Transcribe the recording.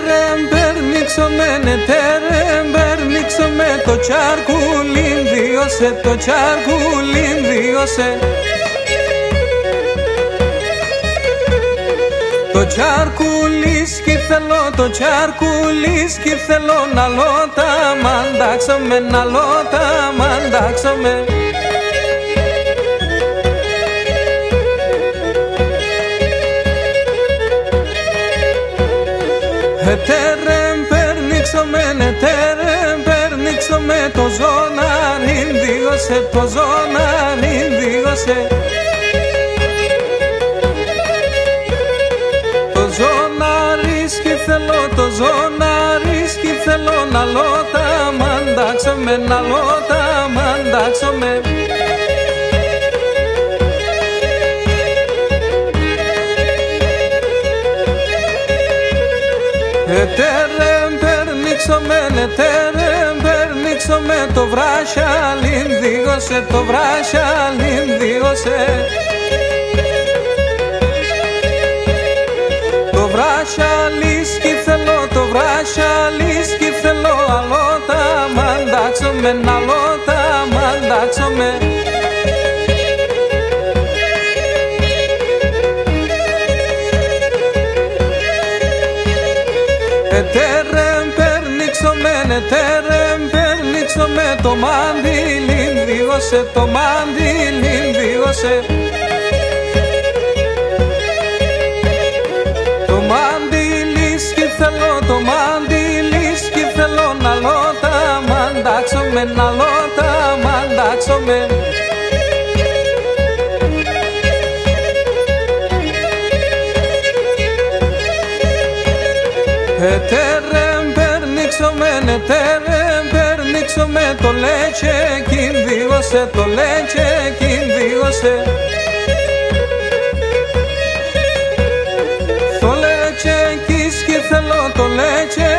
Ετερεμ περνίξομαι, ετερεμ περνίξομαι, το τσάρκουλιν δίωσε, το τσάρκουλιν δίωσε. Το τσάρκουλίσκι θέλω, το τσάρκουλίσκι θέλω, να λώτα μαντάξομαι, να λώτα μαντάξομαι. Ετερεμ περνίξομαι, ετερεμ περνίξομαι, το ζώναριν δίωσε, το ζώναριν δίωσε. Το ζώναρισκι θέλω, το ζώναρισκι θέλω, να λώτα μαντάξομαι, να λώτα μαντάξομαι. Ετερεμ περνίξομαι, ετερεμ περνίξομαι, το βράσιαλιν δίγωσε, το βράσιαλιν δίγωσε. Το βράσιαλίσκι θέλω, το βράσιαλίσκι θέλω, αλώτα μαντάξομαι, να λώτα μαντάξομαι. Ετερεμ περνίξομαι, ετερεμ περνίξομαι, το μάντιλιν δίγωσε, το μάντιλιν δίγωσε. Το μάντιλίσκι θέλω, το μάντιλίσκι θέλω, να λώτα μαντάξομαι, να λώτα μαντάξομαι. Ετερεμ περνίξομαι, ετερεμ περνίξομαι, το λέτσε κινδύωσε, το λέτσε κινδύωσε. Το λέτσε κίσκι θέλω, το λέτσε